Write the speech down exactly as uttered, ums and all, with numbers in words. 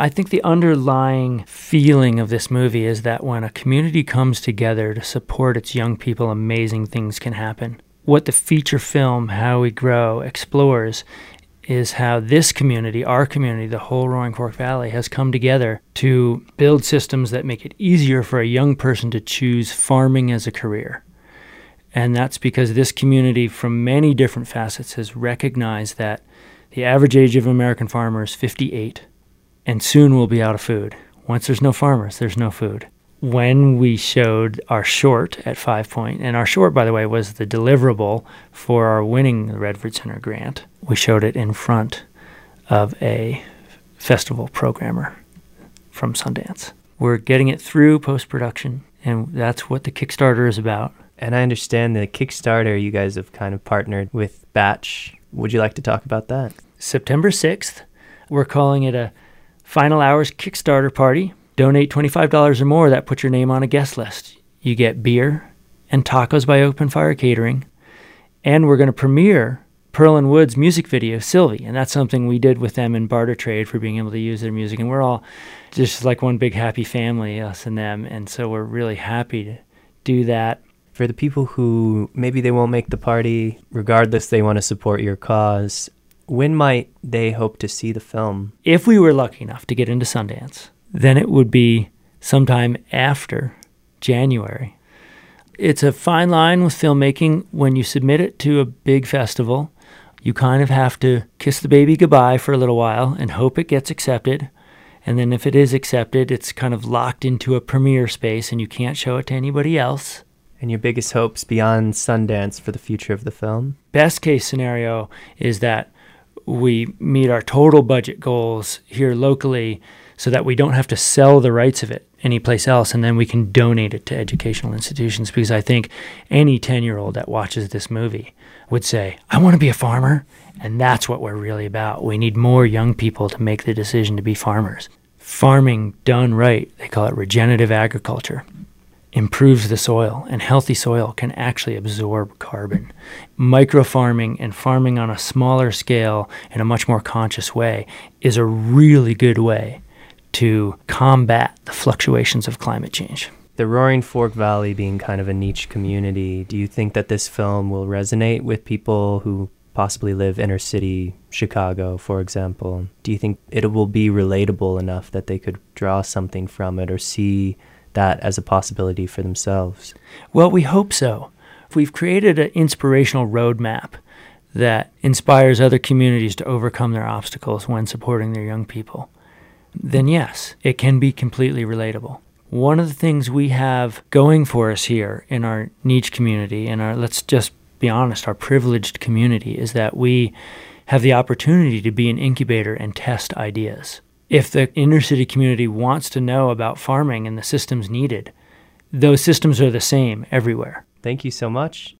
I think the underlying feeling of this movie is that when a community comes together to support its young people, amazing things can happen. What the feature film, How We Grow, explores is how this community, our community, the whole Roaring Fork Valley, has come together to build systems that make it easier for a young person to choose farming as a career. And that's because this community, from many different facets, has recognized that the average age of American farmer is fifty-eight, and soon we'll be out of food. Once there's no farmers, there's no food. When we showed our short at Five Point, and our short, by the way, was the deliverable for our winning the Redford Center grant, we showed it in front of a festival programmer from Sundance. We're getting it through post-production, and that's what the Kickstarter is about. And I understand the Kickstarter, you guys have kind of partnered with Batch. Would you like to talk about that? September sixth, we're calling it a Final Hours Kickstarter party. Donate twenty-five dollars or more, that puts your name on a guest list. You get beer and tacos by Open Fire Catering. And we're going to premiere Pearl and Wood's music video, Sylvie. And that's something we did with them in barter trade for being able to use their music. And we're all just like one big happy family, us and them. And so we're really happy to do that. For the people who maybe they won't make the party, regardless they want to support your cause, when might they hope to see the film? If we were lucky enough to get into Sundance, then it would be sometime after January. It's a fine line with filmmaking. When you submit it to a big festival, you kind of have to kiss the baby goodbye for a little while and hope it gets accepted. And then if it is accepted, it's kind of locked into a premiere space and you can't show it to anybody else. And your biggest hopes beyond Sundance for the future of the film? Best case scenario is that we meet our total budget goals here locally so that we don't have to sell the rights of it anyplace else, and then we can donate it to educational institutions, because I think any ten-year-old that watches this movie would say, I want to be a farmer, and that's what we're really about. We need more young people to make the decision to be farmers. Farming done right, they call it regenerative agriculture, improves the soil, and healthy soil can actually absorb carbon. Microfarming and farming on a smaller scale in a much more conscious way is a really good way to combat the fluctuations of climate change. The Roaring Fork Valley being kind of a niche community, do you think that this film will resonate with people who possibly live inner city Chicago, for example? Do you think it will be relatable enough that they could draw something from it or see that as a possibility for themselves? Well, we hope so. We've created an inspirational roadmap that inspires other communities to overcome their obstacles when supporting their young people. Then yes, it can be completely relatable. One of the things we have going for us here in our niche community, and our, let's just be honest, our privileged community, is that we have the opportunity to be an incubator and test ideas. If the inner city community wants to know about farming and the systems needed, those systems are the same everywhere. Thank you so much.